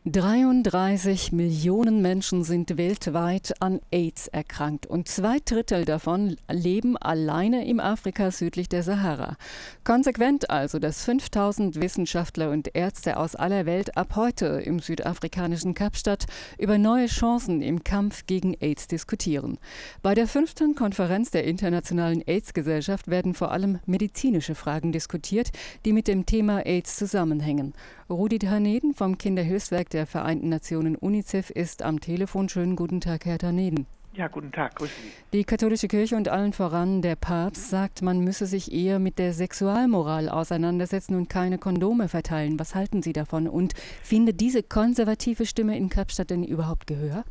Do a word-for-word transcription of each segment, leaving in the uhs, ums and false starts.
dreiunddreißig Millionen Menschen sind weltweit an AIDS erkrankt und zwei Drittel davon leben alleine im Afrika südlich der Sahara. Konsequent also, dass fünftausend Wissenschaftler und Ärzte aus aller Welt ab heute im südafrikanischen Kapstadt über neue Chancen im Kampf gegen AIDS diskutieren. Bei der fünften Konferenz der Internationalen AIDS-Gesellschaft werden vor allem medizinische Fragen diskutiert, die mit dem Thema AIDS zusammenhängen. Rudi Taneden vom Kinderhilfswerk der Vereinten Nationen UNICEF ist am Telefon. Schönen guten Tag, Herr Taneden. Ja, guten Tag, grüße Sie. Die katholische Kirche und allen voran der Papst sagt, man müsse sich eher mit der Sexualmoral auseinandersetzen und keine Kondome verteilen. Was halten Sie davon? Und findet diese konservative Stimme in Kapstadt denn überhaupt Gehör?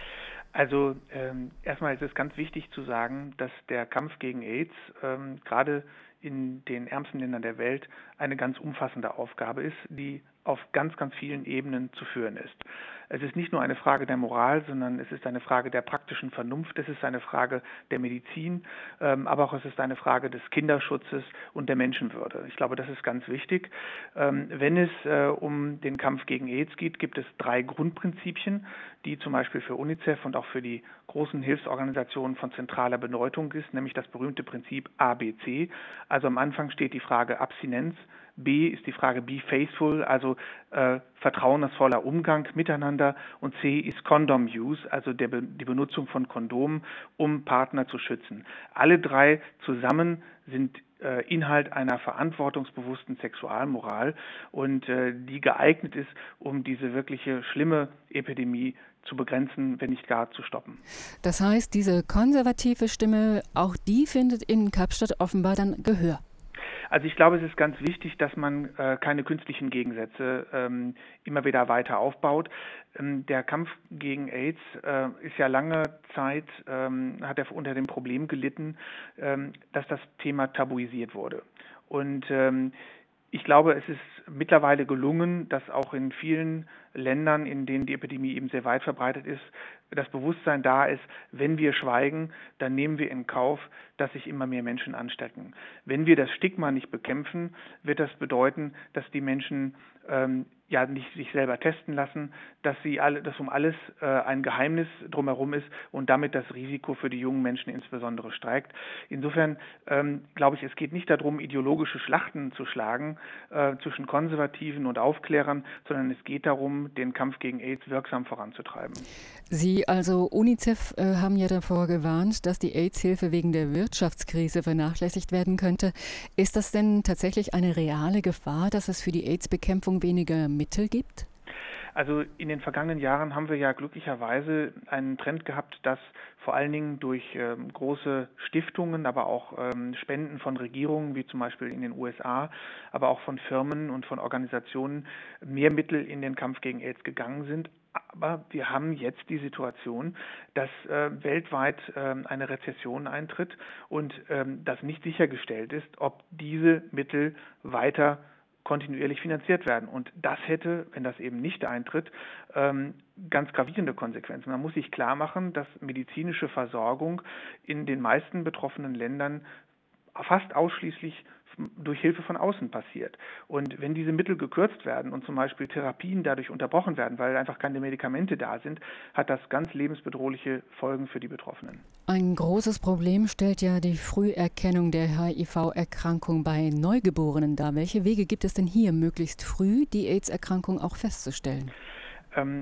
Also ähm, erstmal ist es ganz wichtig zu sagen, dass der Kampf gegen AIDS ähm, gerade in den ärmsten Ländern der Welt eine ganz umfassende Aufgabe ist, die auf ganz, ganz vielen Ebenen zu führen ist. Es ist nicht nur eine Frage der Moral, sondern es ist eine Frage der praktischen Vernunft, es ist eine Frage der Medizin, ähm, aber auch es ist eine Frage des Kinderschutzes und der Menschenwürde. Ich glaube, das ist ganz wichtig. Ähm, wenn es äh, um den Kampf gegen AIDS geht, gibt es drei Grundprinzipien, die zum Beispiel für UNICEF und auch für die großen Hilfsorganisationen von zentraler Bedeutung ist, nämlich das berühmte Prinzip A B C. Also am Anfang steht die Frage Abstinenz. B ist die Frage Be Faithful, also äh, vertrauensvoller Umgang miteinander. Und C ist Condom Use, also der, die Benutzung von Kondomen, um Partner zu schützen. Alle drei zusammen sind äh, Inhalt einer verantwortungsbewussten Sexualmoral und äh, die geeignet ist, um diese wirkliche schlimme Epidemie zu begrenzen, wenn nicht gar zu stoppen. Das heißt, diese konservative Stimme, auch die findet in Kapstadt offenbar dann Gehör. Also ich glaube, es ist ganz wichtig, dass man äh, keine künstlichen Gegensätze ähm, immer wieder weiter aufbaut. Ähm, der Kampf gegen AIDS äh, ist ja lange Zeit, ähm, hat er unter dem Problem gelitten, ähm, dass das Thema tabuisiert wurde. Und ähm, ich glaube, es ist mittlerweile gelungen, dass auch in vielen Ländern, in denen die Epidemie eben sehr weit verbreitet ist, das Bewusstsein da ist, wenn wir schweigen, dann nehmen wir in Kauf, dass sich immer mehr Menschen anstecken. Wenn wir das Stigma nicht bekämpfen, wird das bedeuten, dass die Menschen ähm, ja nicht sich selber testen lassen, dass sie alle, dass um alles äh, ein Geheimnis drumherum ist und damit das Risiko für die jungen Menschen insbesondere steigt. Insofern ähm, glaube ich, es geht nicht darum, ideologische Schlachten zu schlagen äh, zwischen Konservativen und Aufklärern, sondern es geht darum, den Kampf gegen AIDS wirksam voranzutreiben. Sie, also UNICEF, äh, haben ja davor gewarnt, dass die AIDS-Hilfe wegen der Wirtschaftskrise vernachlässigt werden könnte. Ist das denn tatsächlich eine reale Gefahr, dass es für die AIDS-Bekämpfung weniger Mittel gibt? Also in den vergangenen Jahren haben wir ja glücklicherweise einen Trend gehabt, dass vor allen Dingen durch ähm, große Stiftungen, aber auch ähm, Spenden von Regierungen, wie zum Beispiel in den U S A, aber auch von Firmen und von Organisationen mehr Mittel in den Kampf gegen AIDS gegangen sind. Aber wir haben jetzt die Situation, dass äh, weltweit äh, eine Rezession eintritt und ähm, dass nicht sichergestellt ist, ob diese Mittel weiter kontinuierlich finanziert werden. Und das hätte, wenn das eben nicht eintritt, ähm, ganz gravierende Konsequenzen. Man muss sich klar machen, dass medizinische Versorgung in den meisten betroffenen Ländern fast ausschließlich durch Hilfe von außen passiert. Und wenn diese Mittel gekürzt werden und zum Beispiel Therapien dadurch unterbrochen werden, weil einfach keine Medikamente da sind, hat das ganz lebensbedrohliche Folgen für die Betroffenen. Ein großes Problem stellt ja die Früherkennung der H I V-Erkrankung bei Neugeborenen dar. Welche Wege gibt es denn hier, möglichst früh die AIDS-Erkrankung auch festzustellen? Ähm,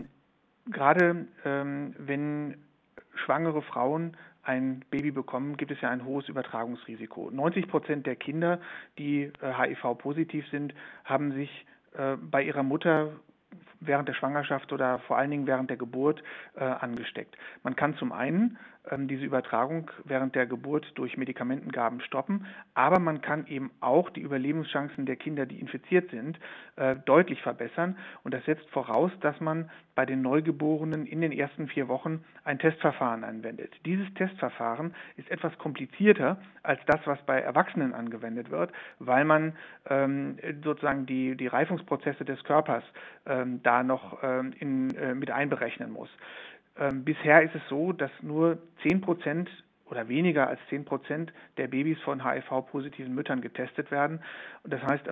gerade ähm, wenn schwangere Frauen ein Baby bekommen, gibt es ja ein hohes Übertragungsrisiko. neunzig Prozent der Kinder, die äh, H I V-positiv sind, haben sich äh, bei ihrer Mutter während der Schwangerschaft oder vor allen Dingen während der Geburt äh, angesteckt. Man kann zum einen ähm, diese Übertragung während der Geburt durch Medikamentengaben stoppen, aber man kann eben auch die Überlebenschancen der Kinder, die infiziert sind, äh, deutlich verbessern. Und das setzt voraus, dass man bei den Neugeborenen in den ersten vier Wochen ein Testverfahren anwendet. Dieses Testverfahren ist etwas komplizierter als das, was bei Erwachsenen angewendet wird, weil man ähm, sozusagen die, die Reifungsprozesse des Körpers ähm, da noch ähm, in, äh, mit einberechnen muss. Ähm, bisher ist es so, dass nur zehn Prozent oder weniger als zehn Prozent der Babys von H I V-positiven Müttern getestet werden. Und das heißt aber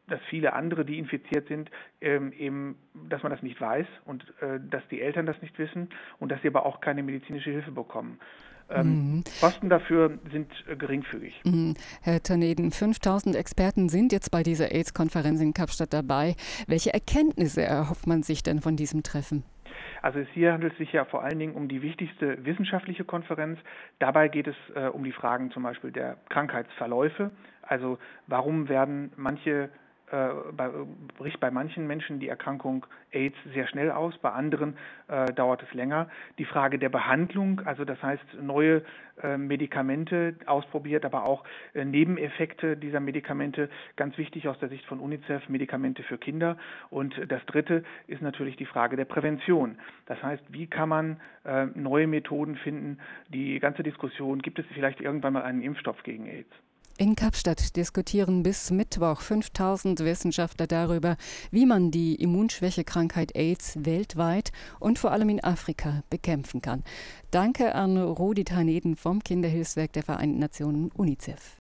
dass viele andere, die infiziert sind, ähm, eben, dass man das nicht weiß und äh, dass die Eltern das nicht wissen und dass sie aber auch keine medizinische Hilfe bekommen. Ähm, Mhm. Kosten dafür sind äh, geringfügig. Mhm. Herr Terneden, fünftausend Experten sind jetzt bei dieser AIDS-Konferenz in Kapstadt dabei. Welche Erkenntnisse erhofft man sich denn von diesem Treffen? Also es hier handelt es sich ja vor allen Dingen um die wichtigste wissenschaftliche Konferenz. Dabei geht es äh, um die Fragen zum Beispiel der Krankheitsverläufe. Also warum werden manche äh, bei, bricht bei manchen Menschen die Erkrankung AIDS sehr schnell aus, bei anderen äh, dauert es länger. Die Frage der Behandlung, also das heißt neue äh, Medikamente ausprobiert, aber auch äh, Nebeneffekte dieser Medikamente, ganz wichtig aus der Sicht von UNICEF, Medikamente für Kinder. Und das Dritte ist natürlich die Frage der Prävention. Das heißt, wie kann man äh, neue Methoden finden? Die ganze Diskussion, gibt es vielleicht irgendwann mal einen Impfstoff gegen AIDS? In Kapstadt diskutieren bis Mittwoch fünftausend Wissenschaftler darüber, wie man die Immunschwächekrankheit AIDS weltweit und vor allem in Afrika bekämpfen kann. Danke an Rudi Terneden vom Kinderhilfswerk der Vereinten Nationen UNICEF.